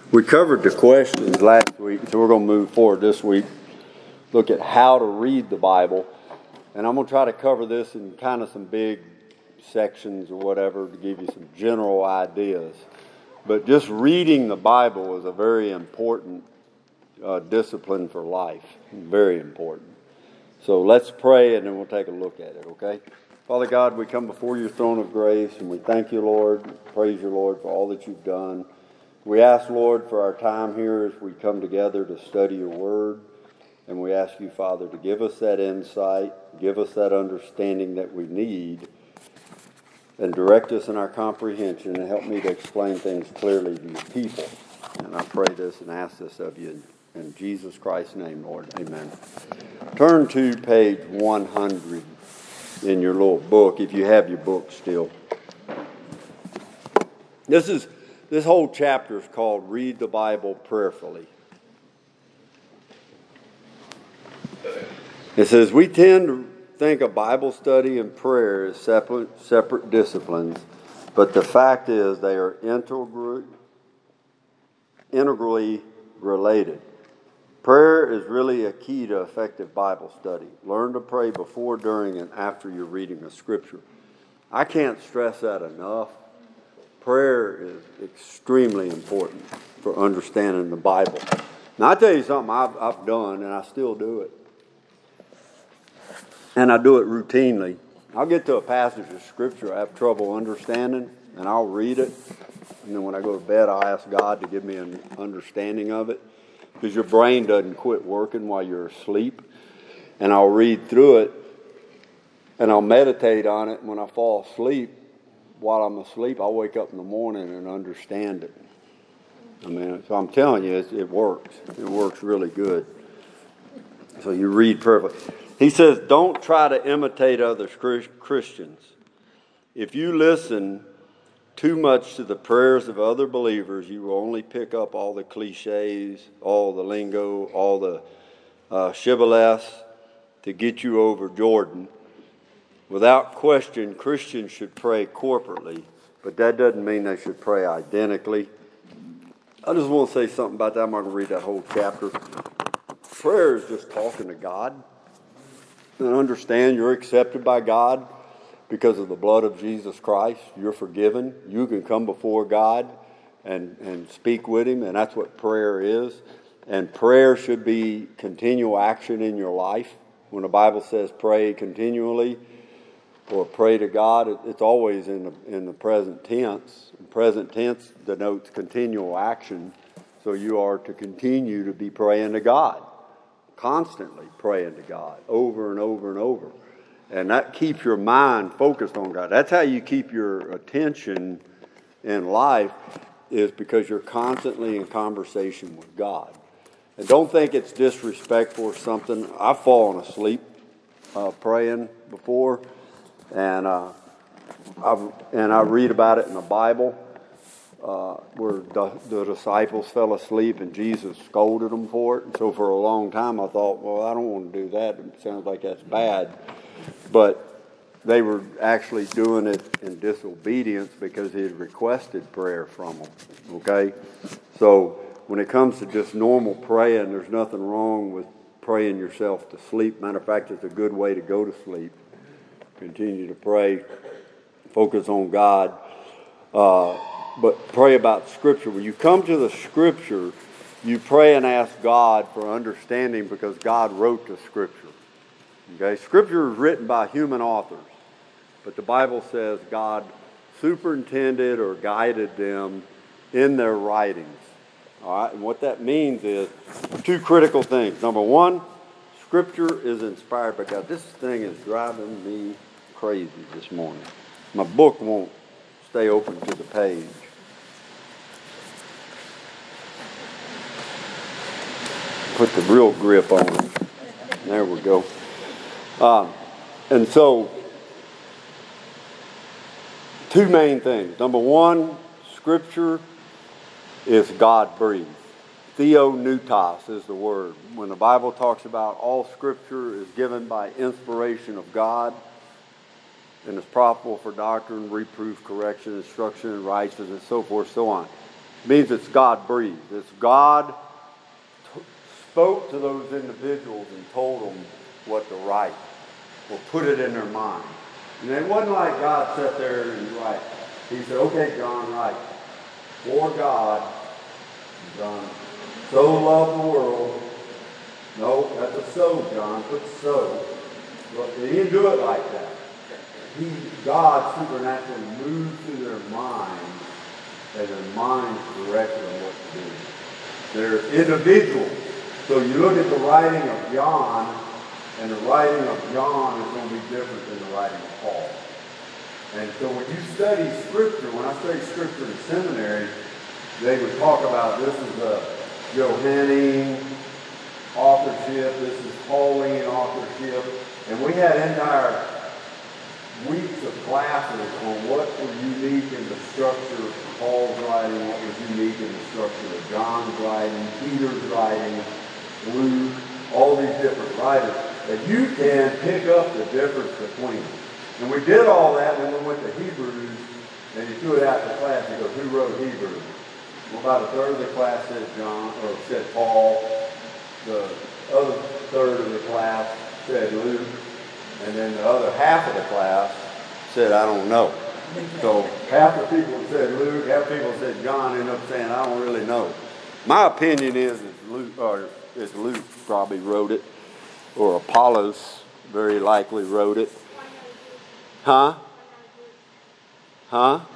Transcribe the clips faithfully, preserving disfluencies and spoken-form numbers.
We covered the questions last week, so we're going to move forward this week. Look at how to read the Bible. And I'm going to try to cover this in kind of some big sections or whatever to give you some general ideas. But just reading the Bible is a very important uh, discipline for life. Very important. So let's pray and then we'll take a look at it, okay? Father God, we come before your throne of grace and we thank you, Lord, praise you, Lord, for all that you've done. We ask, Lord, for our time here as we come together to study your word. And we ask you, Father, to give us that insight, give us that understanding that we need, and direct us in our comprehension and help me to explain things clearly to your people. And I pray this and ask this of you in, in Jesus Christ's name, Lord. Amen. Turn to page one hundred in your little book, if you have your book still. This is this whole chapter is called Read the Bible Prayerfully. It says, we tend to think of Bible study and prayer as separate, separate disciplines, but the fact is they are integral, integrally related. Prayer is really a key to effective Bible study. Learn to pray before, during, and after you're reading a scripture. I can't stress that enough. Prayer is extremely important for understanding the Bible. Now, I'll tell you something I've, I've done, and I still do it. And I do it routinely. I'll get to a passage of Scripture I have trouble understanding, and I'll read it. And then when I go to bed, I'll ask God to give me an understanding of it. Because your brain doesn't quit working while you're asleep. And I'll read through it, and I'll meditate on it. And when I fall asleep, while I'm asleep, I'll wake up in the morning and understand it. I mean, so I'm telling you, it, it works. It works really good. So you read perfectly. He says, don't try to imitate other Christians. If you listen too much to the prayers of other believers, you will only pick up all the cliches, all the lingo, all the uh, shibboleths to get you over Jordan. Without question, Christians should pray corporately, but that doesn't mean they should pray identically. I just want to say something about that. I'm not going to read that whole chapter. Prayer is just talking to God. And understand you're accepted by God because of the blood of Jesus Christ. You're forgiven. You can come before God and, and speak with Him, and that's what prayer is. And prayer should be continual action in your life. When the Bible says pray continually or pray to God, it, it's always in the, in the present tense. The present tense denotes continual action, so you are to continue to be praying to God. Constantly praying to God over and over and over. And that keeps your mind focused on God. That's how you keep your attention in life, is because you're constantly in conversation with God. And don't think it's disrespectful or something. I've fallen asleep uh, praying before, and uh, I've, and I read about it in the Bible. Uh, where the, the disciples fell asleep and Jesus scolded them for it. And so for a long time I thought, well, I don't want to do that. It sounds like that's bad. But they were actually doing it in disobedience because he had requested prayer from them. Okay? So when it comes to just normal praying, there's nothing wrong with praying yourself to sleep. Matter of fact, it's a good way to go to sleep. Continue to pray. Focus on God. Uh, But pray about Scripture. When you come to the Scripture, you pray and ask God for understanding because God wrote the Scripture. Okay? Scripture is written by human authors, but the Bible says God superintended or guided them in their writings. All right? And what that means is two critical things. Number one, Scripture is inspired by God. This thing is driving me crazy this morning. My book won't stay open to the page. Put the real grip on it. There we go. Um, and so, two main things. Number one, Scripture is God-breathed. Theopneustos is the word. When the Bible talks about all Scripture is given by inspiration of God and is profitable for doctrine, reproof, correction, instruction, and righteousness, and so forth, so on. It means it's God-breathed. It's God t- spoke to those individuals and told them what to write, or put it in their mind. And it wasn't like God sat there and write. He said, okay, John, write. For God, John, so loved the world. No, that's a so, John. Put so. But he didn't do it like that. He, God supernaturally moved through their minds, and their minds directed them what to do. They're individuals. So you look at the writing of John, and the writing of John is going to be different than the writing of Paul. And so when you study Scripture, when I studied Scripture in seminary, they would talk about this is a Johannine authorship, this is Pauline authorship, and we had entire weeks of classes on what was unique in the structure of Paul's writing, what was unique in the structure of John's writing, Peter's writing, Luke, all these different writers, that you can pick up the difference between them. And we did all that when we went to Hebrews, and you threw it out to class, you go, who wrote Hebrews? Well, about a third of the class said John, or said Paul. The other third of the class said Luke. And then the other half of the class said, I don't know. So half the people said Luke, half the people said John, ended up saying, I don't really know. My opinion is that Luke, or is Luke probably wrote it, or Apollos very likely wrote it. Huh? Huh?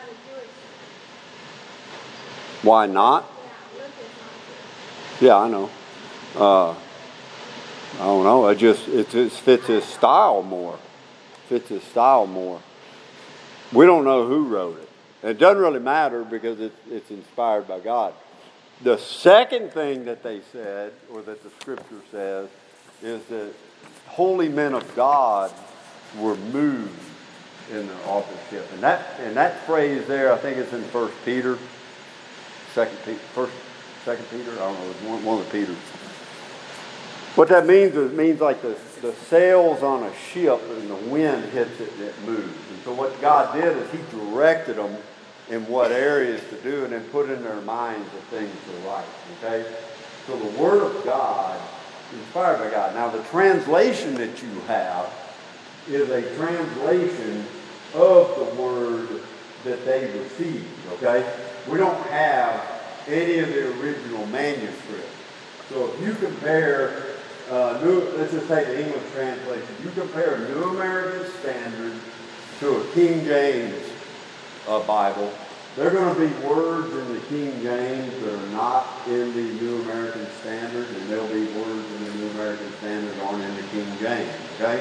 Why not? Yeah, I know. Uh, I don't know. It just it just fits his style more. Fits his style more. We don't know who wrote it. It doesn't really matter because it, it's inspired by God. The second thing that they said, or that the Scripture says, is that holy men of God were moved in their authorship, and that and that phrase there, I think it's in First Peter, Second Peter, First, Second Peter. I don't know. It's one, one of the Peters. What that means is it means like the, the sails on a ship and the wind hits it and it moves. And so what God did is he directed them in what areas to do and then put in their minds the things to write. Okay? So the Word of God, inspired by God. Now the translation that you have is a translation of the Word that they received. Okay? We don't have any of the original manuscript. So if you compare Uh, New, let's just take the English translation. You compare a New American Standard to a King James uh, Bible, there are going to be words in the King James that are not in the New American Standard, and there'll be words in the New American Standard that aren't in the King James. Okay?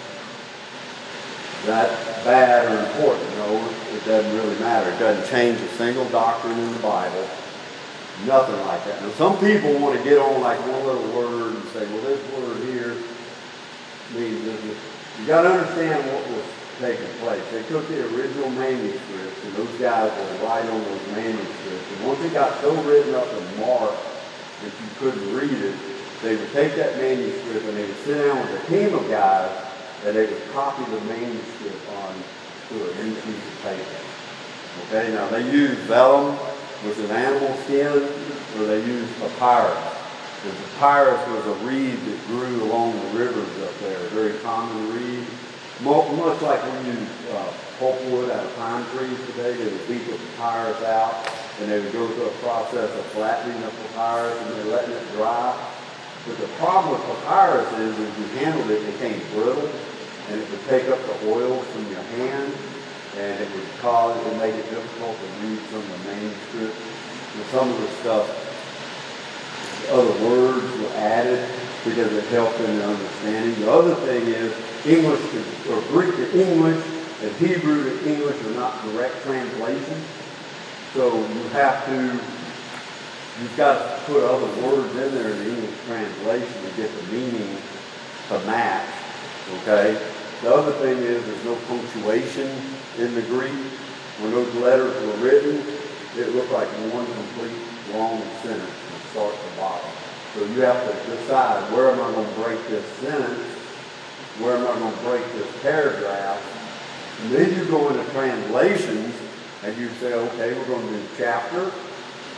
That's bad or important? No, it doesn't really matter. It doesn't change a single doctrine in the Bible. Nothing like that. Now, some people want to get on like one little word and say, well, this word here means this. You got to understand what was taking place. They took the original manuscripts, and those guys would write on those manuscripts. And once it got so written up and marked that you couldn't read it, they would take that manuscript and they would sit down with a team of guys and they would copy the manuscript on to a new piece of paper. Okay, now they used vellum, was an animal skin, or they used papyrus. The papyrus was a reed that grew along the rivers up there, a very common reed. Much like we use uh, pulpwood out of pine trees today, they would beat the papyrus out, and they would go through a process of flattening the papyrus and then letting it dry. But the problem with papyrus is, if you handled it, it became brittle, and it would take up the oil from your hand, and it would cause, it would make it difficult to read some of the manuscripts. And some of the stuff, other words were added because it helped in their understanding. The other thing is, English to, or Greek to English and Hebrew to English are not direct translations. So you have to, you've got to put other words in there in the English translation to get the meaning to match. Okay? The other thing is there's no punctuation in the Greek. When those letters were written, it looked like one complete long sentence from start to bottom. So you have to decide, where am I going to break this sentence? Where am I going to break this paragraph? And then you go into translations and you say, okay, we're going to do chapter,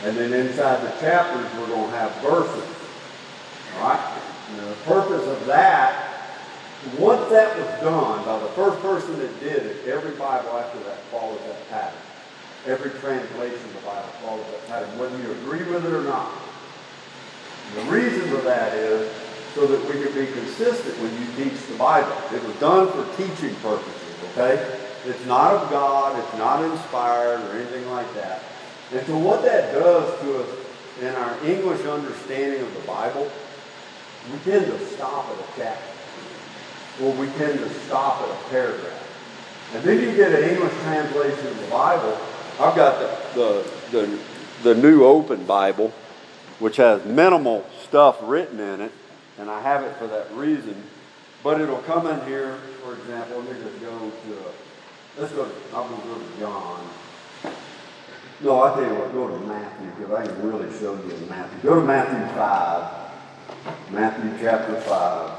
And then inside the chapters, we're going to have verses. All right? And the purpose of that, once that was done by the first person that did it, every Bible after that follows that pattern. Every translation of the Bible follows that pattern, whether you agree with it or not. And the reason for that is so that we can be consistent when you teach the Bible. It was done for teaching purposes, okay? It's not of God, it's not inspired or anything like that. And so what that does to us in our English understanding of the Bible, we tend to stop at a chapter. Or we tend to stop at a paragraph. And then you get an English translation of the Bible. I've got the, the, the, the New Open Bible, which has minimal stuff written in it, and I have it for that reason. But it'll come in here, for example, let me just go to, let's go to, I'm going to go to John. No, I tell you what, go to Matthew, because I can really show you Matthew. Go to Matthew five. Matthew chapter five.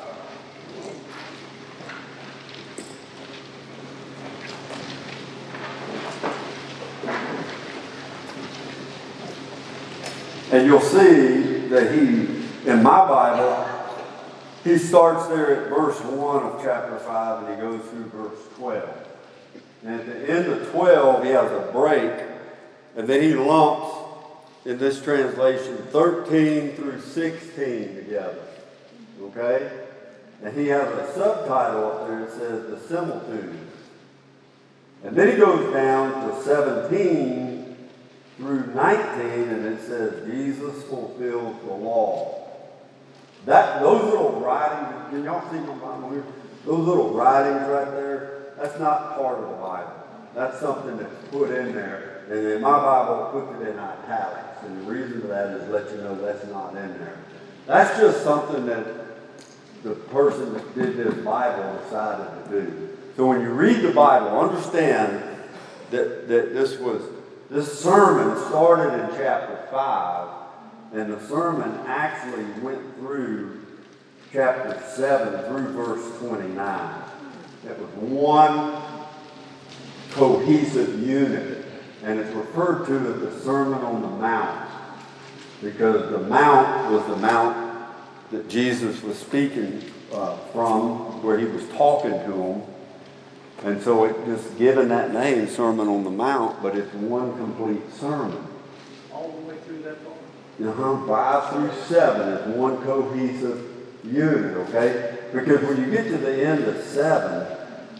And you'll see that he, in my Bible, he starts there at verse one of chapter five and he goes through verse twelve. And at the end of twelve, he has a break, and then he lumps, in this translation, thirteen through sixteen together. Okay? And he has a subtitle up there that says the similitude. And then he goes down to seventeen through nineteen, and it says Jesus fulfills the law. That those little writings, can y'all see my Bible here? Those little writings right there, that's not part of the Bible. That's something that's put in there. And in my Bible, puts it in italics. And the reason for that is let you know that's not in there. That's just something that the person that did this Bible decided to do. So when you read the Bible, understand that, that this was This sermon started in chapter five, and the sermon actually went through chapter seven through verse twenty-nine. It was one cohesive unit, and it's referred to as the Sermon on the Mount, because the Mount was the mount that Jesus was speaking uh, from, where he was talking to them. And so it just given that name, Sermon on the Mount, but it's one complete sermon. All the way through that part? Uh-huh. Five through seven is one cohesive unit, okay? Because when you get to the end of seven,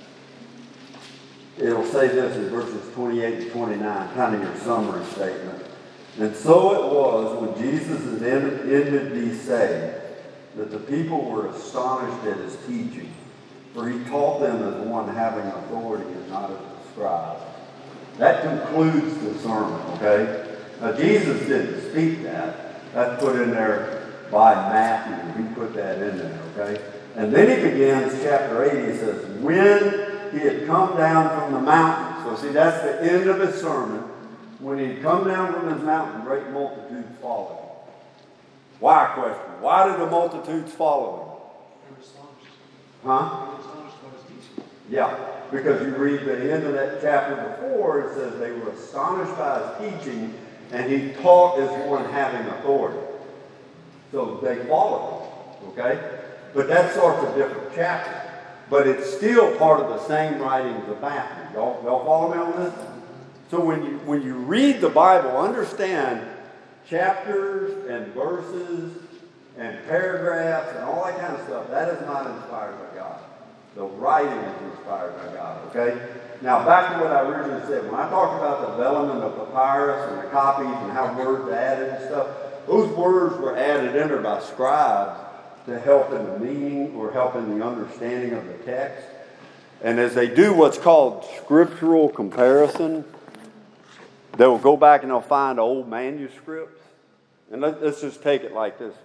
it'll say this in verses twenty-eight to twenty-nine, kind of your summary statement. And so it was when Jesus had ended these sayings that the people were astonished at his teaching. For he taught them as one having authority and not as a scribe. That concludes the sermon, okay? Now, Jesus didn't speak that. That's put in there by Matthew. He put that in there, okay? And then he begins, chapter eight, he says, when he had come down from the mountain. So see, that's the end of his sermon. When he had come down from his mountain, great multitudes followed him. Why, question? Why did the multitudes follow him? Huh? Yeah, because you read the end of that chapter before, it says they were astonished by his teaching, and he taught as one having authority. So they followed him, okay? But that starts a different chapter. But it's still part of the same writings of Matthew. Y'all, y'all follow me on this? So when you when you read the Bible, understand chapters and verses and paragraphs and all that kind of stuff, that is not inspired by God. The writing is inspired by God, okay? Now, back to what I originally said. When I talked about the vellum and the papyrus and the copies and how words are added and stuff, those words were added in there by scribes to help in the meaning or help in the understanding of the text. And as they do what's called scriptural comparison, they'll go back and they'll find old manuscripts. And let, let's just take it like this.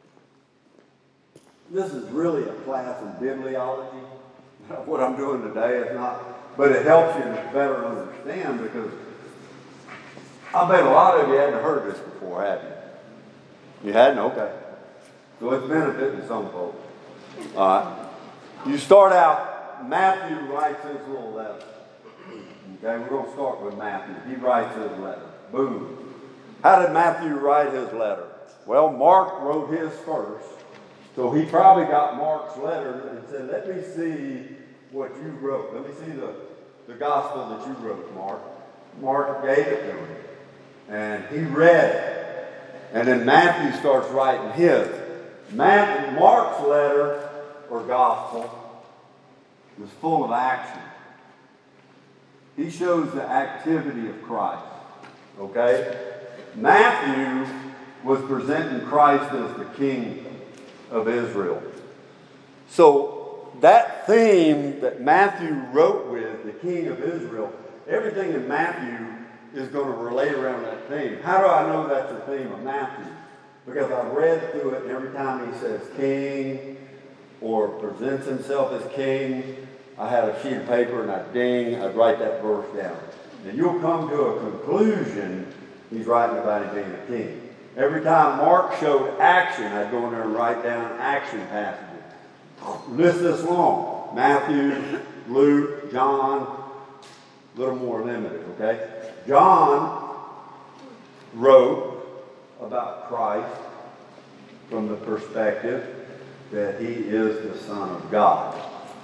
This is really a class in bibliology. What I'm doing today is not, but it helps you to better understand, because I bet a lot of you hadn't heard this before, have you? You hadn't? Okay. So it's benefiting some folks. All right. You start out, Matthew writes his little letter. Okay, we're going to start with Matthew. He writes his letter. Boom. How did Matthew write his letter? Well, Mark wrote his first. So he probably got Mark's letter and said, let me see what you wrote. Let me see the, the gospel that you wrote, Mark. Mark gave it to him. And he read it. And then Matthew starts writing his. Matthew, Mark's letter or gospel was full of action. He shows the activity of Christ. Okay? Matthew was presenting Christ as the King of Israel. So that theme that Matthew wrote with, the King of Israel, everything in Matthew is going to relate around that theme. How do I know that's the theme of Matthew? Because I read through it, and every time he says king or presents himself as king, I had a sheet of paper and I'd ding, I'd write that verse down. And you'll come to a conclusion he's writing about him being a king. Every time Mark showed action, I'd go in there and write down action passages. List this long. Matthew, Luke, John, a little more limited, okay? John wrote about Christ from the perspective that he is the Son of God.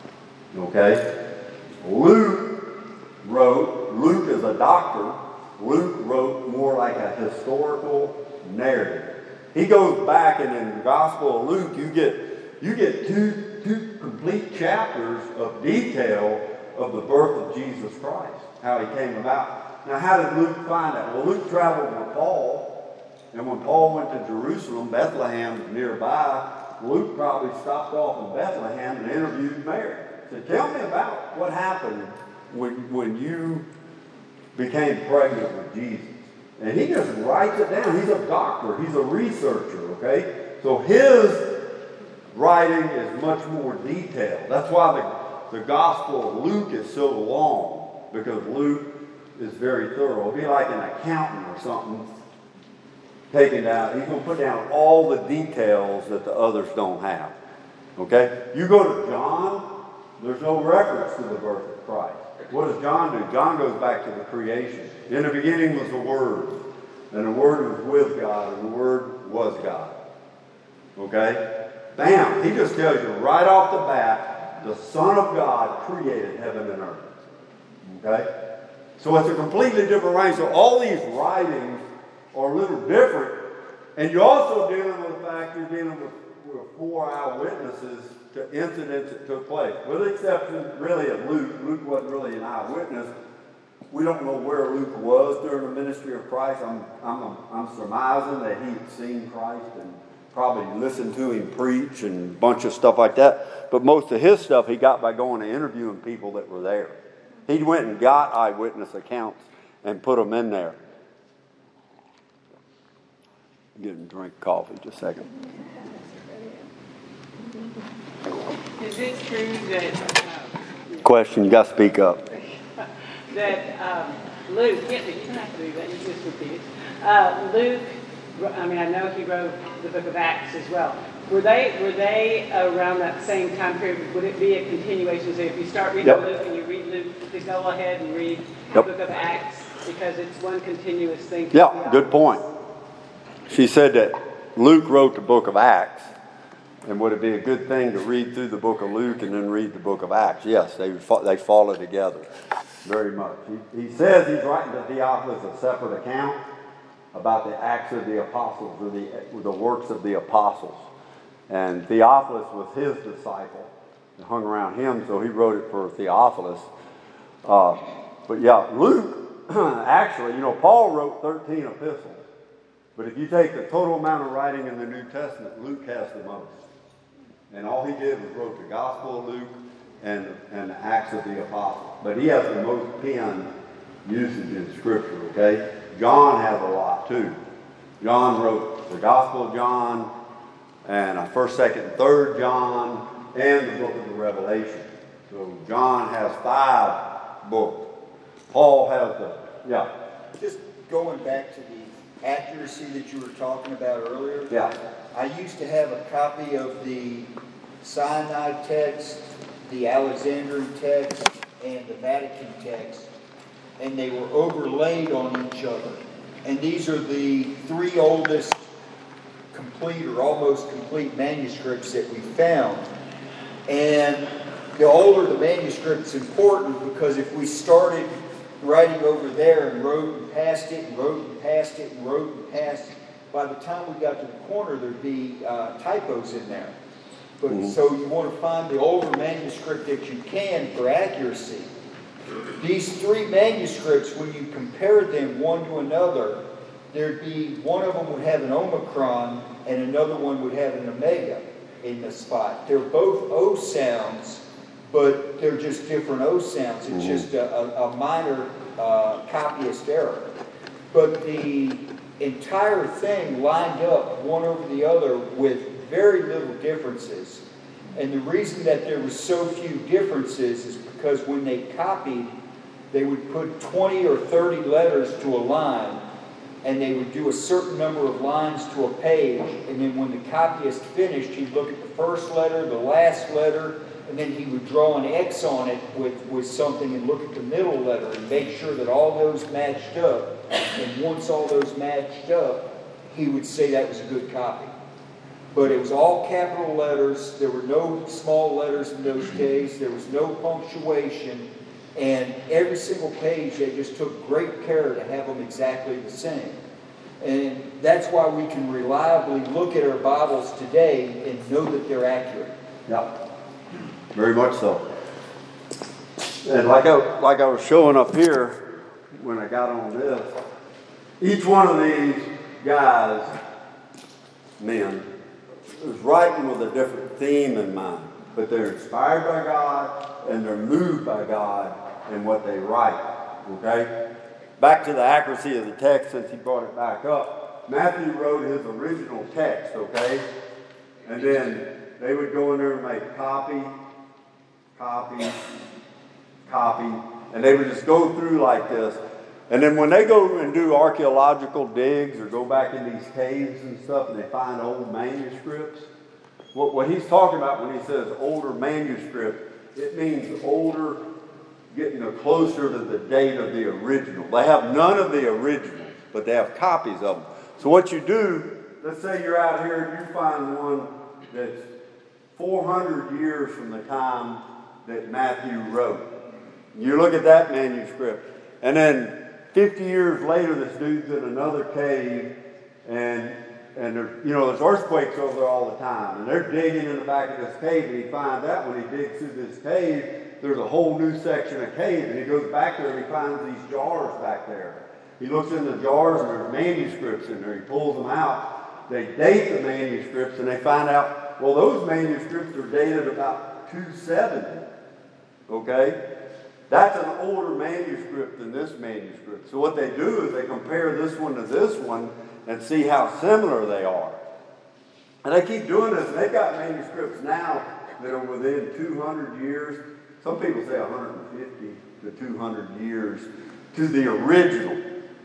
Okay? Luke wrote, Luke is a doctor, Luke wrote more like a historical narrative. He goes back, and in the Gospel of Luke, you get you get two, two complete chapters of detail of the birth of Jesus Christ, how he came about. Now, how did Luke find that? Well, Luke traveled with Paul, and when Paul went to Jerusalem, Bethlehem was nearby. Luke probably stopped off in Bethlehem and interviewed Mary. Said, tell me about what happened when, when you became pregnant with Jesus. And he just writes it down. He's a doctor. He's a researcher, okay? So his writing is much more detailed. That's why the, the Gospel of Luke is so long, because Luke is very thorough. It'd be like an accountant or something taking down. He's going to put down all the details that the others don't have. Okay? You go to John, there's no reference to the birth of Christ. What does John do? John goes back to the creation. In the beginning was the Word, and the Word was with God, and the Word was God. Okay? Bam! He just tells you right off the bat, the Son of God created heaven and earth. Okay? So it's a completely different range. So all these writings are a little different. And you're also dealing with the fact you're dealing with, with four eyewitnesses to incidents that took place. With the exception, really, of Luke. Luke wasn't really an eyewitness. We don't know where Luke was during the ministry of Christ. I'm, I'm, I'm surmising that he'd seen Christ and probably listened to him preach and a bunch of stuff like that. But most of his stuff he got by going and interviewing people that were there. He went and got eyewitness accounts and put them in there. Get him a drink of coffee just a second. Is it true that... Uh, Question, you got to speak up. that um, Luke, yeah, you don't have to do that, you just repeat it. Uh, Luke, I mean, I know he wrote the book of Acts as well. Were they were they around that same time period? Would it be a continuation? So if you start reading Yep. Luke and you read Luke, please go ahead and read Yep. the book of Acts, because it's one continuous thing. Yeah, good point. She said that Luke wrote the book of Acts, and would it be a good thing to read through the book of Luke and then read the book of Acts? Yes, they they follow together very much. He, he says he's writing to Theophilus a separate account about the Acts of the Apostles, or the, the works of the Apostles. And Theophilus was his disciple and hung around him, so he wrote it for Theophilus. Uh, but yeah, Luke, actually, you know, Paul wrote thirteen epistles. But if you take the total amount of writing in the New Testament, Luke has the most. And all he did was wrote the Gospel of Luke and, and the Acts of the Apostles. But he has the most pen usage in Scripture, okay? John has a lot too. John wrote the Gospel of John, and a first, second, and third John, and the book of the Revelation. So John has five books. Paul has the, yeah. Just going back to the accuracy that you were talking about earlier. Yeah. I used to have a copy of the Sinai text, the Alexandrian text, and the Vatican text, and they were overlaid on each other. And these are the three oldest complete or almost complete manuscripts that we found. And the older the manuscript's important, because if we started writing over there and wrote and passed it and wrote and passed it and wrote and passed it, by the time we got to the corner, there'd be uh, typos in there. But mm-hmm. So you want to find the older manuscript that you can for accuracy. These three manuscripts, when you compare them one to another, there'd be one of them would have an omicron and another one would have an omega in the spot. They're both O sounds, but they're just different O sounds. It's mm-hmm. just a, a, a minor uh, copyist error. But the entire thing lined up one over the other with very little differences. And the reason that there were so few differences is because when they copied, they would put twenty or thirty letters to a line, and they would do a certain number of lines to a page, and then when the copyist finished, he'd look at the first letter, the last letter, and then he would draw an X on it with, with something and look at the middle letter and make sure that all those matched up. And once all those matched up, he would say that was a good copy. But it was all capital letters. There were no small letters in those days. There was no punctuation. And every single page, they just took great care to have them exactly the same. And that's why we can reliably look at our Bibles today and know that they're accurate. Yeah, very much so. And like I, like I was showing up here when I got on this, each one of these guys, men, is writing with a different theme in mind. But they're inspired by God and they're moved by God in what they write. Okay? Back to the accuracy of the text, since he brought it back up. Matthew wrote his original text, okay? And then they would go in there and make copy, copy, copy. And they would just go through like this. And then when they go and do archaeological digs or go back in these caves and stuff and they find old manuscripts, what, what he's talking about when he says older manuscript, it means older, getting closer to the date of the original. They have none of the originals, but they have copies of them. So what you do, let's say you're out here and you find one that's four hundred years from the time that Matthew wrote. You look at that manuscript, and then fifty years later, this dude's in another cave, and and there, you know, there's earthquakes over there all the time, and they're digging in the back of this cave, and he finds out when he digs through this cave, there's a whole new section of cave, and he goes back there and he finds these jars back there. He looks in the jars and there's manuscripts in there. He pulls them out. They date the manuscripts, and they find out, well, those manuscripts are dated about two seventy. Okay? That's an older manuscript than this manuscript. So what they do is they compare this one to this one and see how similar they are. And they keep doing this. And they've got manuscripts now that are within two hundred years. Some people say one hundred fifty to two hundred years to the original.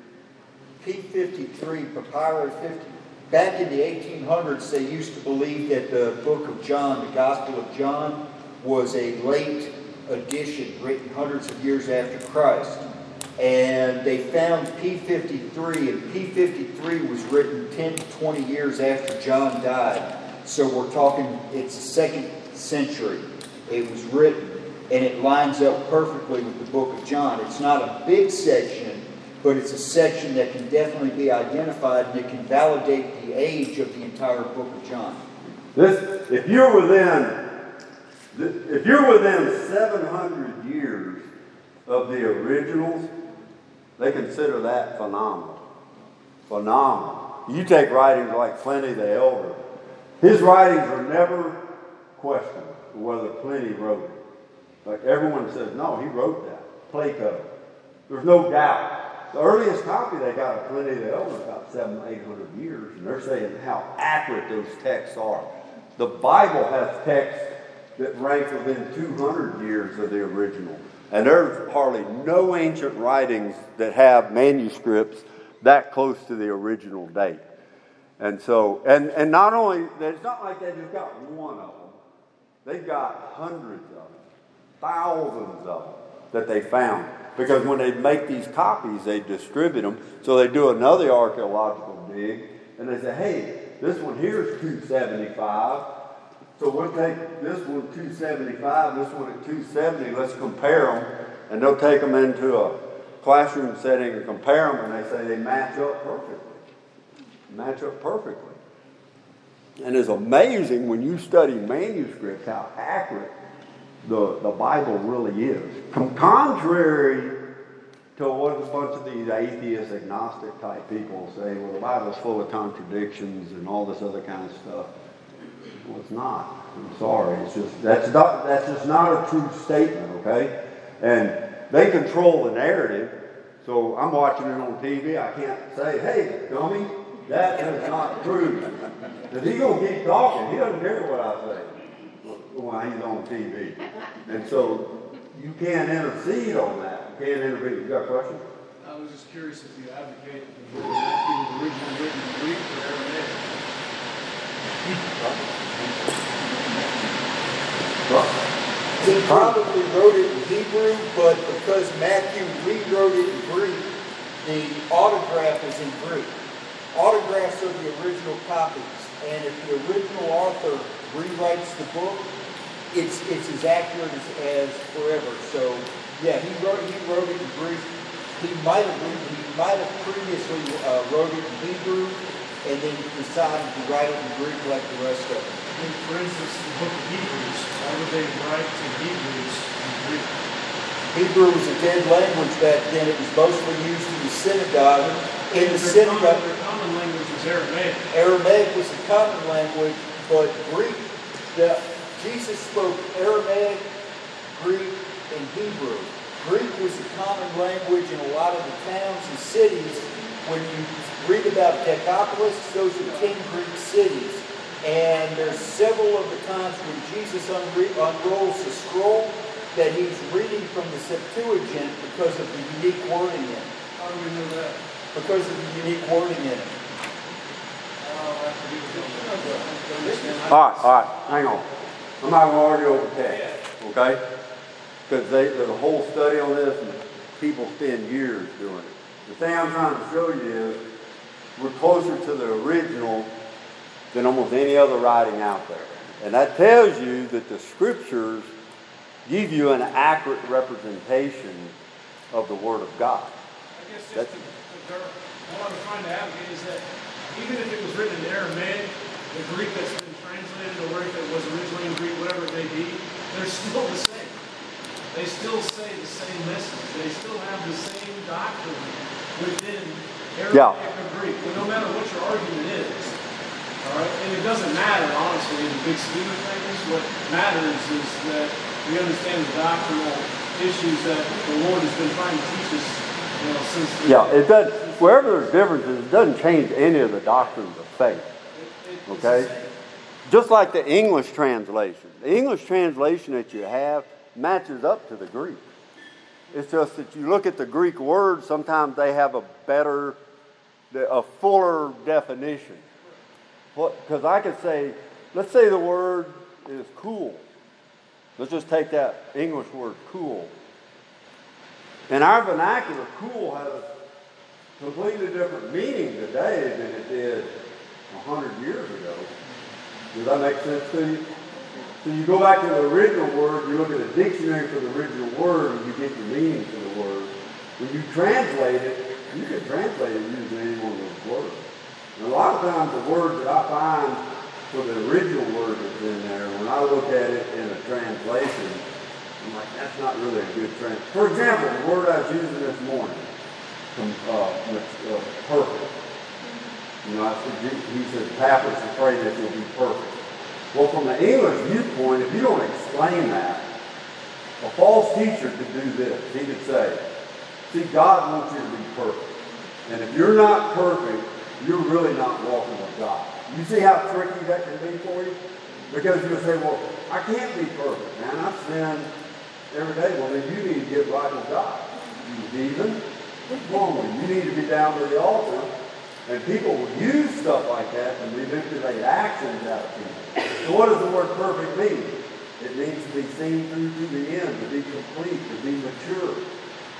P fifty-three, Papyrus fifty. Back in the eighteen hundreds, they used to believe that the book of John, the Gospel of John, was a late edition written hundreds of years after Christ. And they found P fifty-three, and P fifty-three was written ten to twenty years after John died. So we're talking, it's the second century it was written, and it lines up perfectly with the book of John. It's not a big section, but it's a section that can definitely be identified, and it can validate the age of the entire book of John. This, if you're within If you're within seven hundred years of the originals, they consider that phenomenal. Phenomenal. You take writings like Pliny the Elder. His writings are never questioned whether Pliny wrote it. Like everyone says, no, he wrote that. Plato. There's no doubt. The earliest copy they got of Pliny the Elder is about seven, eight hundred years, and they're saying how accurate those texts are. The Bible has texts that rank within two hundred years of the original. And there's hardly no ancient writings that have manuscripts that close to the original date. And so, and, and not only, it's not like they just got one of them. They've got hundreds of them, thousands of them that they found. Because when they make these copies, they distribute them. So they do another archaeological dig, and they say, hey, this one here is two seventy-five. So we'll take this one two seventy-five, this one at two seventy. Let's compare them. And they'll take them into a classroom setting and compare them, and they say they match up perfectly. Match up perfectly. And it's amazing when you study manuscripts how accurate the, the Bible really is. Contrary to what a bunch of these atheist, agnostic type people say, well, the Bible's full of contradictions and all this other kind of stuff. Well, it's not. I'm sorry. It's just that's not that's just not a true statement, okay? And they control the narrative. So I'm watching it on T V. I can't say, hey, dummy, that is not true. Because he's going to keep talking. He doesn't care what I say when he's on T V. And so you can't intercede on that. You can't intervene. You got a question? I was just curious if you advocate the book of Matthew was originally written in Greek or Aramaic. He probably wrote it in Hebrew, but because Matthew rewrote it in Greek, the autograph is in Greek. Autographs are the original copies, and if the original author rewrites the book, it's it's as accurate as, as forever. So, yeah, he wrote he wrote it in Greek. He might have he might have previously uh, wrote it in Hebrew, and then decided to write it in Greek like the rest of them. I mean, for instance, the book of Hebrews, why would they write to Hebrews in Greek? Hebrew was a dead language back then. It was mostly used in the synagogue. In the Their synagogue, common, their common language was Aramaic. Aramaic was the common language, but Greek, the, Jesus spoke Aramaic, Greek, and Hebrew. Greek was the common language in a lot of the towns and cities. When you read about Decapolis, those are ten Greek cities. And there's several of the times when Jesus unre- unrolls the scroll that he's reading from the Septuagint because of the unique wording in it. How do we know that? Because of the unique wording in it. All right, all right, hang on. I'm not going to argue over text, okay? Because there's a whole study on this, and people spend years doing it. The thing I'm trying to show you is we're closer to the original than almost any other writing out there. And that tells you that the scriptures give you an accurate representation of the Word of God. I guess just to, to, what I'm trying to advocate is that even if it was written in Aramaic, the Greek that's been translated, or if it was originally in Greek, whatever it may be, they're still the same. They still say the same message. They still have the same doctrine within Aramaic Yeah. or Greek. But no matter what your argument is, all right, and it doesn't matter, honestly, in the big scheme of things. What matters is that we understand the doctrinal issues that the Lord has been trying to teach us, you know, since. The, Yeah, it does. Wherever there's differences, it doesn't change any of the doctrines of faith. It, it, Okay? Just like the English translation. The English translation that you have matches up to the Greek. It's just that you look at the Greek words, sometimes they have a better, a fuller definition. Because I could say, let's say the word is cool. Let's just take that English word cool. In our vernacular, cool has a completely different meaning today than it did a hundred years ago. Does that make sense to you? So you go back to the original word, you look at a dictionary for the original word, and you get the meaning for the word. When you translate it, you can translate it using any one of those words. And a lot of times the words that I find for the original word that's in there, when I look at it in a translation, I'm like, that's not really a good translation. For example, the word I was using this morning, from, uh, uh, perfect. You know, I said, he said, Papa's afraid that you'll be perfect. Well, from the English viewpoint, if you don't explain that, a false teacher could do this. He could say, see, God wants you to be perfect. And if you're not perfect, you're really not walking with God. You see how tricky that can be for you? Because you'll say, well, I can't be perfect, man. I sin every day. Well, then you need to get right with God. You heathen. What's wrong with you? You need to be down to the altar. And people will use stuff like that to manipulate actions out of people. So what does the word perfect mean? It means to be seen through to the end, to be complete, to be mature.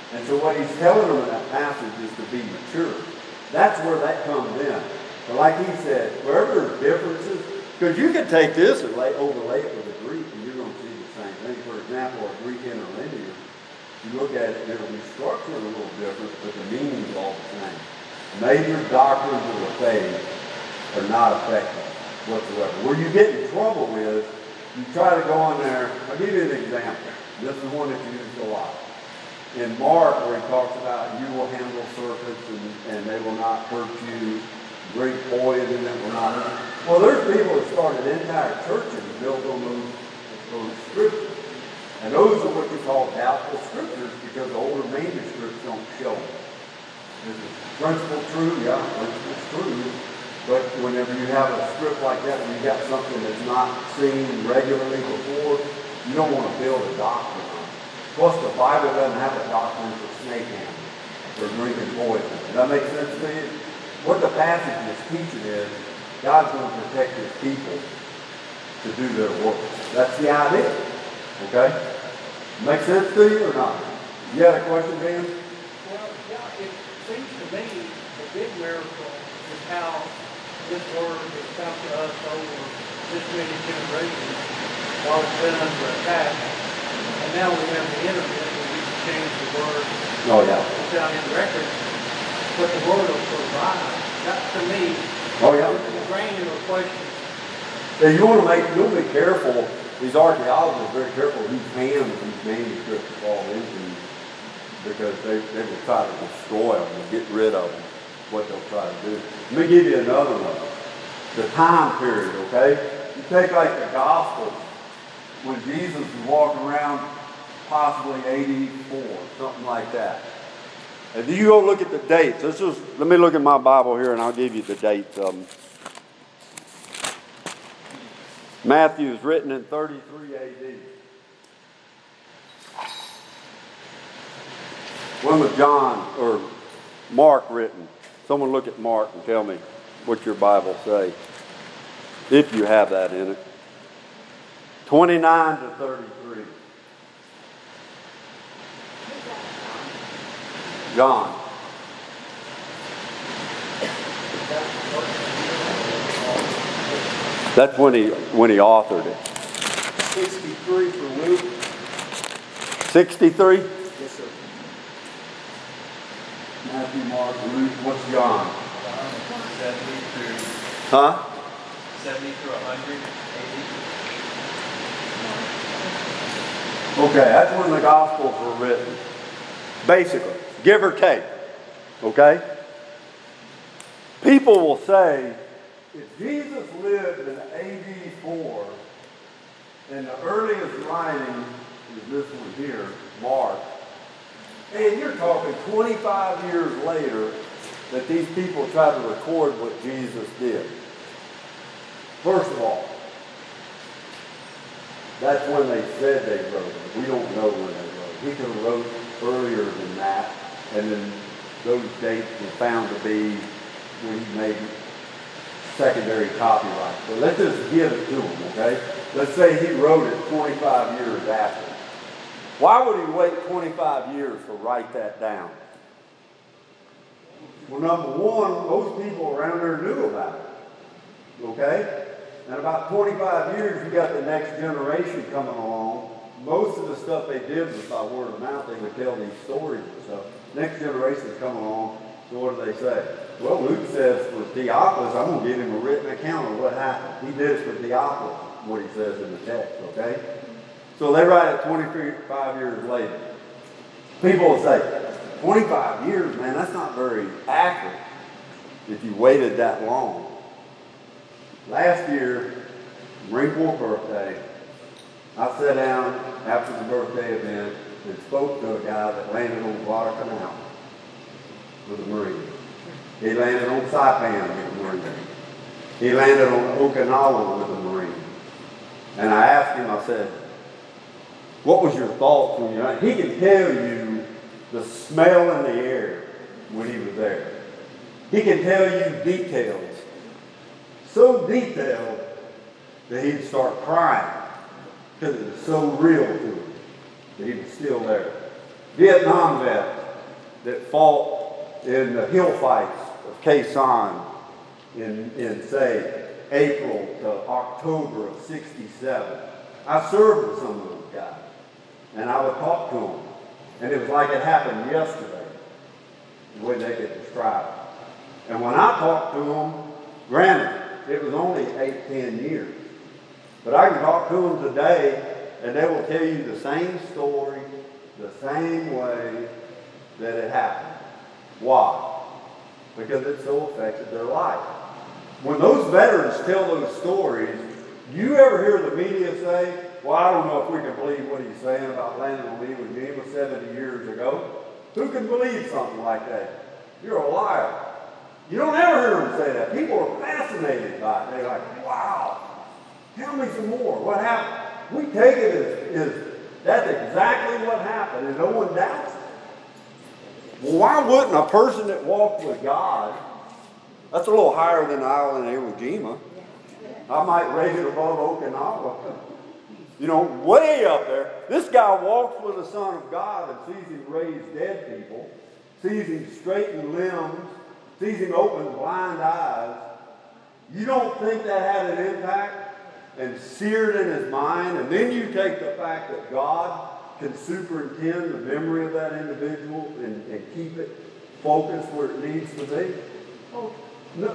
And so what he's telling them in that passage is to be mature. That's where that comes in. But like he said, wherever there's differences, because you can take this and lay, overlay it with a Greek, and you're going to see the same thing. For example, a Greek interlinear, you look at it, it'll be structured a little different, but the meaning's all the same. Major doctrines of the faith are not affected whatsoever. Where you get in trouble is, you try to go in there. I'll give you an example. This is one that's used a lot. In Mark, where he talks about you will handle serpents and, and they will not hurt you, drink poison that will not hurt you. Well, there's people that started entire churches built on those, those scriptures. And those are what you call doubtful scriptures because the older manuscripts don't show them. Is the principle true? Yeah, principle's true. But whenever you have a script like that, when you got something that's not seen regularly before, you don't want to build a doctrine on it. Plus, the Bible doesn't have a doctrine for snake handling or drinking poison. Does that make sense to you? What the passage is teaching is God's going to protect his people to do their work. That's the idea. Okay? Make sense to you or not? You had a question, Dan? Well, yeah, it seems to me a big miracle is how this word has come to us over this many generations while it's been under attack. And now we have the internet where we can change the word. Oh, yeah. It's down in records, but the word will survive. That, to me, Oh, yeah. is a granular question. Yeah, you want to make, you'll be careful. These archaeologists are very careful whose hands these manuscripts fall into because they, they will try to destroy them and get rid of them, what they'll try to do. Let me give you another one. The time period, okay? You take like the Gospels, when Jesus was walking around possibly eighty-four, something like that. And you go look at the dates. This is, let me look at my Bible here and I'll give you the dates of them. Matthew is written in thirty-three A D. When was John or Mark written? Someone look at Mark and tell me what your Bible say, if you have that in it. twenty-nine to thirty-three. John. That's when he when he authored it. sixty-three for Luke. sixty-three? Yes, sir. Matthew, Mark, Luke, what's John? seventy through Huh? seventy through one hundred Okay, that's when the Gospels were written. Basically, give or take. Okay? People will say, if Jesus lived in A D four, and the earliest writing is this one here, Mark, and you're talking twenty-five years later that these people tried to record what Jesus did. First of all, that's when they said they wrote it. We don't know when they wrote it. He could have wrote earlier than that, and then those dates were found to be when he made secondary copyright. So let's just give it to him, okay? Let's say he wrote it twenty-five years after. Why would he wait twenty-five years to write that down? Well, number one, most people around there knew about it, okay? And about twenty-five years, you got the next generation coming along. Most of the stuff they did was by word of mouth. They would tell these stories and stuff. Next generation's coming along, so what do they say? Well, Luke says for Theophilus, I'm going to give him a written account of what happened. He did it for Theophilus, what he says in the text, okay? So they write it twenty-five years later. People will say, twenty-five years, man, that's not very accurate if you waited that long. Last year, Wrinkle's birthday, I sat down after the birthday event and spoke to a guy that landed on Guadalcanal with a Marine. He landed on Saipan with a Marine. He landed on Okinawa with a Marine. And I asked him, I said, what was your thoughts when you landed? He can tell you the smell in the air when he was there. He can tell you details. So detailed that he'd start crying because it was so real to him that he was still there. Vietnam vet, that fought in the hill fights of Khe Sanh in, in say, April to October of sixty-seven. I served with some of those guys, and I would talk to them, and it was like it happened yesterday, the way they could describe it. And when I talked to them, granted, it was only eight, ten years, but I can talk to them today, and they will tell you the same story, the same way that it happened. Why? Because it so affected their life. When those veterans tell those stories, you ever hear the media say, well, I don't know if we can believe what he's saying about landing on Iwo Jima seventy years ago. Who can believe something like that? You're a liar. You don't ever hear them say that. People are fascinated by it. They're like, wow, tell me some more. What happened? We take it as, as that's exactly what happened, and no one doubts it. Well, why wouldn't a person that walked with God, that's a little higher than the island of Iwo Jima. I might raise it above Okinawa. You know, way up there. This guy walks with the Son of God and sees him raise dead people, sees him straighten limbs, sees him open blind eyes. You don't think that had an impact and seared in his mind? And then you take the fact that God can superintend the memory of that individual and, and keep it focused where it needs to be. Oh, no.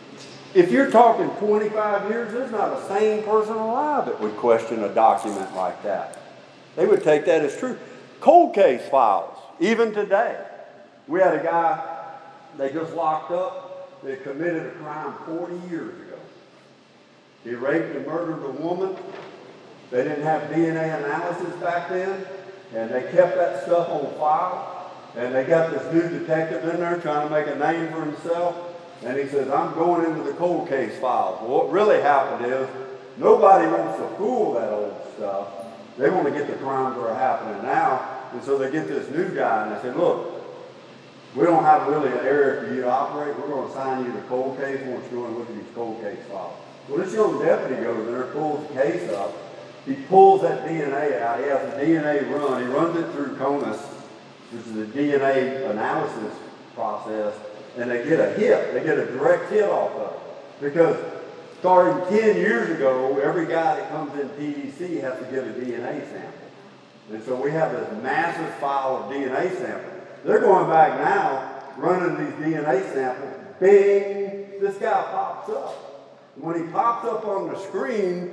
If you're talking twenty-five years, there's not a sane person alive that would question a document like that. They would take that as true. Cold case files, even today. We had a guy they just locked up that committed a crime forty years ago. He raped and murdered a woman. They didn't have D N A analysis back then, and they kept that stuff on file. And they got this new detective in there trying to make a name for himself. And he says, I'm going into the cold case files. Well, what really happened is nobody wants to fool that old stuff. They want to get the crimes that are happening now. And so they get this new guy and they say, look, we don't have really an area for you to operate. We're going to assign you to cold case. We want you to go and look at these cold case files. Well, this young deputy goes in there, pulls the case up. He pulls that D N A out. He has a D N A run. He runs it through CONUS, which is a D N A analysis process. And they get a hit. They get a direct hit off of it. Because starting ten years ago, every guy that comes in P D C has to get a D N A sample. And so we have this massive file of D N A samples. They're going back now, running these D N A samples. Bing! This guy pops up. When he pops up on the screen,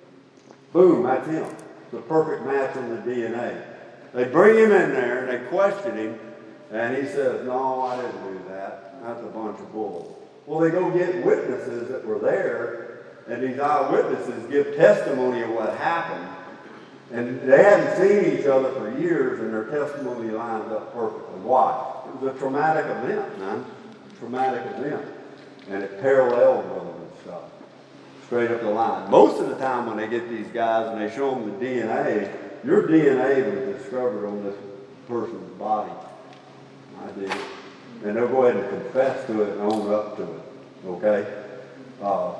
boom, that's him. It's a perfect match on the D N A. They bring him in there and they question him. And he says, no, I didn't do that. That's a bunch of bull. Well, they go get witnesses that were there, and these eyewitnesses give testimony of what happened. And they hadn't seen each other for years, and their testimony lines up perfectly. Why? It was a traumatic event, man. Traumatic event. And it paralleled them and stuff. Straight up the line. Most of the time when they get these guys and they show them the D N A, your D N A was discovered on this person's body. I did. And they'll go ahead and confess to it and own up to it. Okay? Uh,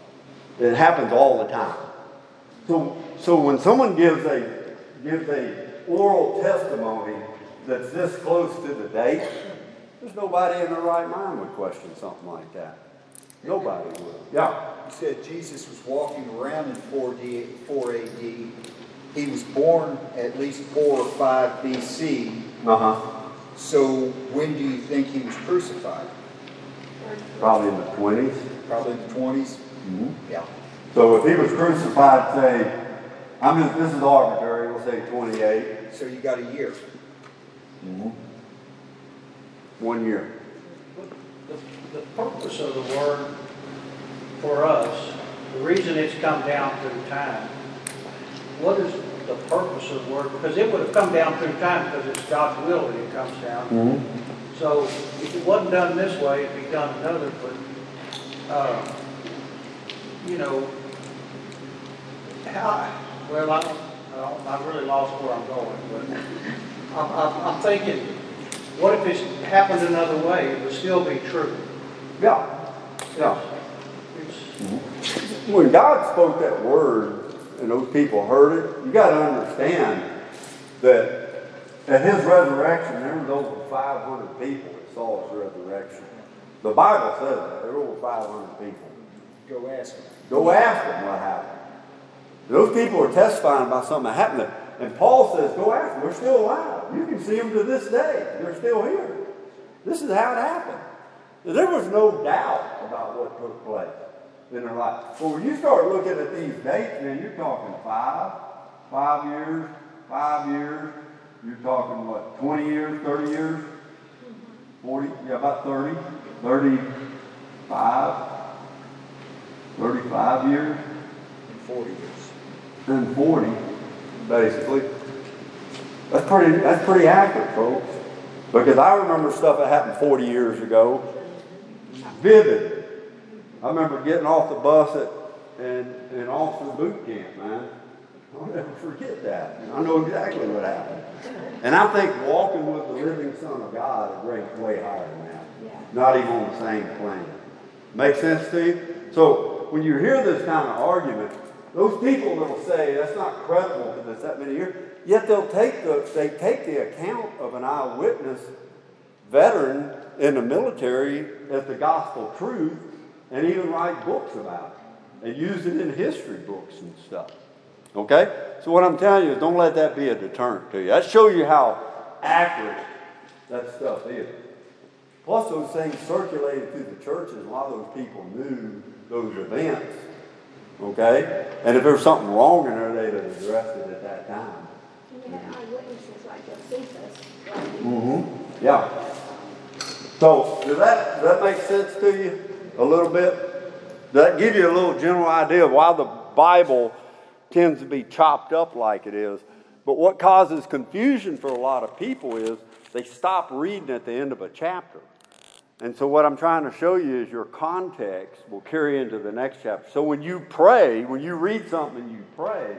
it happens all the time. So, so when someone gives a gives a oral testimony that's this close to the date, there's nobody in their right mind would question something like that. Nobody would. Yeah. You said Jesus was walking around in four A D. He was born at least four or five B C. Uh-huh. So when do you think he was crucified? Probably in the twenties. Probably in the twenties? Mm-hmm. Yeah. So if he was crucified, say, I'm just, this is arbitrary, we'll say twenty-eight. So you got a year. Mm-hmm. One year. The, the purpose of the word for us, the reason it's come down through time, what is the purpose of the word? Because it would have come down through time because it's God's will that it comes down. Mm-hmm. So if it wasn't done this way, it'd be done another. But, uh, you know, how, well, I, don't, I, don't, I really lost where I'm going. But I'm, I'm, I'm thinking, what if it's happened another way? It would still be true. Yeah. Yeah. It's, mm-hmm. When God spoke that word, and those people heard it, you got to understand that At his resurrection, there was over five hundred people that saw his resurrection. The Bible says that. There were over five hundred people. Go ask him. Go ask them what happened. Those people are testifying about something that happened. And Paul says, go ask them. They're still alive. You can see them to this day. They're still here. This is how it happened. There was no doubt about what took place in their life. But when you start looking at these dates, man, you're talking five, five years, five years. You're talking, what, twenty years, thirty years? forty? Yeah, about thirty. thirty-five. thirty-five years. In forty years. And forty, basically. That's pretty, that's pretty accurate, folks. Because I remember stuff that happened forty years ago. Vivid. I remember getting off the bus at in, in officer boot camp, man. I'll never forget that. I know exactly what happened. And I think walking with the living Son of God is ranked way higher than that. Not even on the same plane. Make sense to you? So when you hear this kind of argument, those people will say that's not credible because it's that many years. Yet they'll take the they take the account of an eyewitness veteran in the military as the gospel truth and even write books about it and use it in history books and stuff. Okay? So what I'm telling you is don't let that be a deterrent to you. That shows you how accurate that stuff is. Plus those things circulated through the churches. A lot of those people knew those events. Okay? And if there was something wrong in there, they'd have addressed it at that time. And we had eyewitnesses like Josephus. Mm-hmm. Yeah. So, does that, does that make sense to you a little bit? Does that give you a little general idea of why the Bible tends to be chopped up like it is? But what causes confusion for a lot of people is they stop reading at the end of a chapter. And so what I'm trying to show you is your context will carry into the next chapter. So when you pray, when you read something and you pray,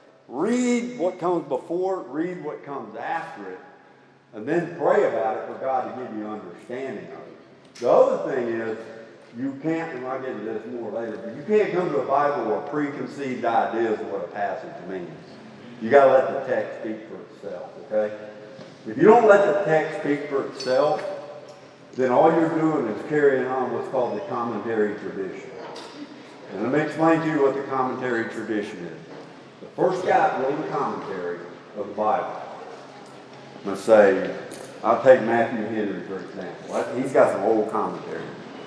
read what comes before it, read what comes after it, and then pray about it for God to give you understanding of it. The other thing is, you can't, and I'll get into this more later, but you can't come to the Bible with preconceived ideas of what a passage means. You got to let the text speak for itself, okay? If you don't let the text speak for itself, then all you're doing is carrying on what's called the commentary tradition. And let me explain to you what the commentary tradition is. The first guy that wrote a commentary of the Bible, let's say, I'll take Matthew Henry, for example. He's got some old commentary.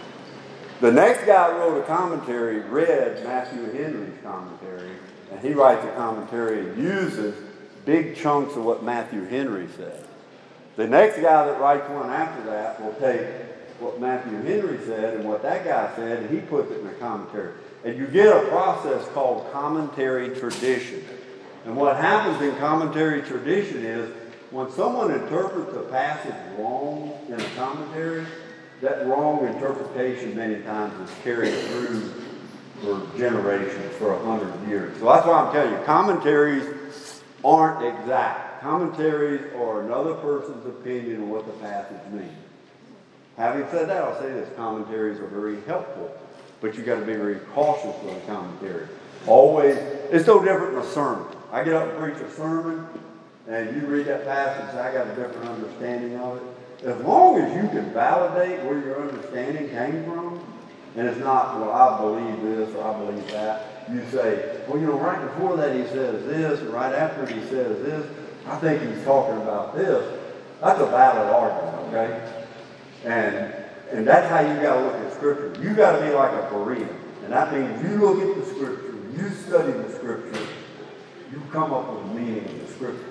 The next guy that wrote a commentary read Matthew Henry's commentary, and he writes a commentary and uses big chunks of what Matthew Henry said. The next guy that writes one after that will take what Matthew Henry said and what that guy said, and he puts it in a commentary. And you get a process called commentary tradition. And what happens in commentary tradition is when someone interprets a passage wrong in a commentary, that wrong interpretation many times is carried through for generations, for a hundred years. So that's why I'm telling you, commentaries aren't exact. Commentaries are another person's opinion on what the passage means. Having said that, I'll say this, commentaries are very helpful, but you've got to be very cautious with a commentary. Always, it's no different than a sermon. I get up and preach a sermon, and you read that passage, and I got a different understanding of it. As long as you can validate where your understanding came from, and it's not, well, I believe this or I believe that, you say, well, you know, right before that he says this, and right after he says this, I think he's talking about this. That's a valid argument, okay? And and that's how you got to look at Scripture. You got to be like a Berean. And that means you look at the Scripture, you study the Scripture, you come up with the meaning of the Scripture,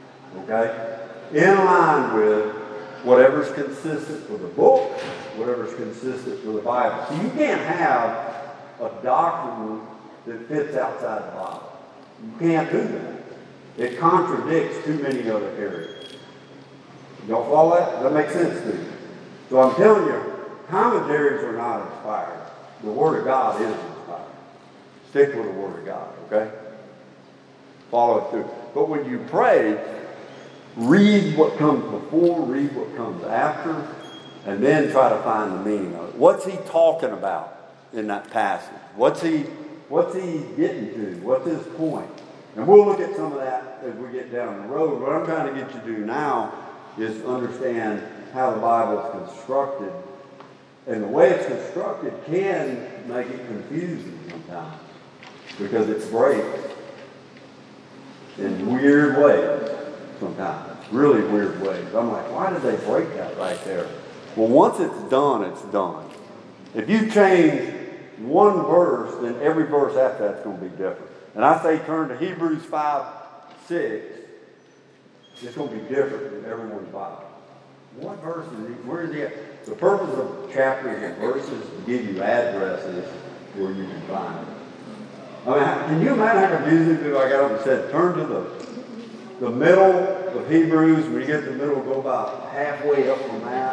okay? In line with whatever's consistent with the book, whatever's consistent with the Bible. So you can't have a doctrine that fits outside the Bible. You can't do that. It contradicts too many other areas. Y'all follow that? Does that make sense to you? So I'm telling you, commentaries are not inspired. The Word of God is inspired. Stick with the Word of God, okay? Follow it through. But when you pray, read what comes before, read what comes after, and then try to find the meaning of it. What's he talking about in that passage? What's he, what's he getting to? What's his point? And we'll look at some of that as we get down the road. What I'm trying to get you to do now is understand how the Bible is constructed. And the way it's constructed can make it confusing sometimes because it breaks in weird ways sometimes, really weird ways. I'm like, why did they break that right there? Well, once it's done, it's done. If you change one verse, then every verse after that's going to be different. And I say turn to Hebrews five, six. It's going to be different in everyone's Bible. What verse is it? Where is it? The purpose of chapters and verses is to give you addresses where you can find it. I mean, can you imagine how confusing it is? I got up and said, turn to the the middle of Hebrews. When you get to the middle, go about halfway up from that.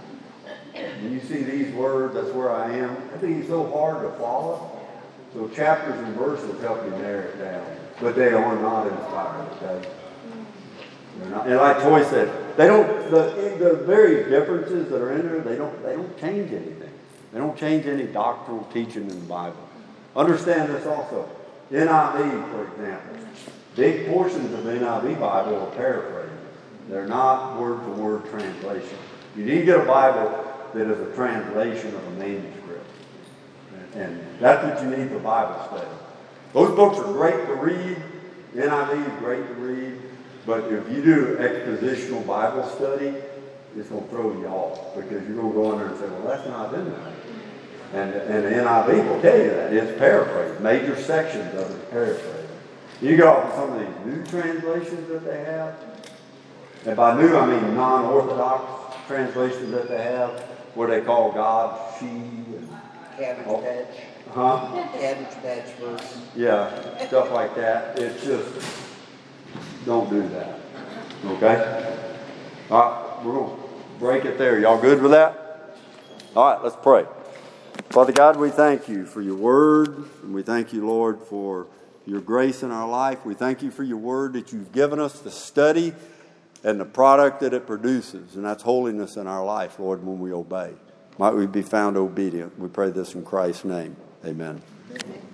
And you see these words, that's where I am. I think it's so hard to follow. So chapters and verses help you narrow it down. But they are not inspired, okay? They're not, and like Toy said, they don't, the, the very differences that are in there, they don't, they don't change anything. They don't change any doctrinal teaching in the Bible. Understand this also. N I V, for example. Big portions of the N I V Bible are paraphrased. They're not word-for-word translation. You need to get a Bible that is a translation of a manuscript. And that's what you need for Bible study. Those books are great to read. N I V is great to read. But if you do expositional Bible study, it's going to throw you off because you're going to go in there and say, well, that's not in there. And, and the N I V will tell you that. It's paraphrased. Major sections of it paraphrased. You go off some of these new translations that they have. And by new, I mean non-orthodox translations that they have, what they call God, she, and Cabbage oh, Patch. Huh? Cabbage Patch verse. Yeah, stuff like that. It's just, don't do that. Okay? All right, we're going to break it there. Y'all good with that? All right, let's pray. Father God, we thank you for your word, and we thank you, Lord, for your grace in our life. We thank you for your word that you've given us to study and the product that it produces, and that's holiness in our life, Lord, when we obey. Might we be found obedient. We pray this in Christ's name. Amen.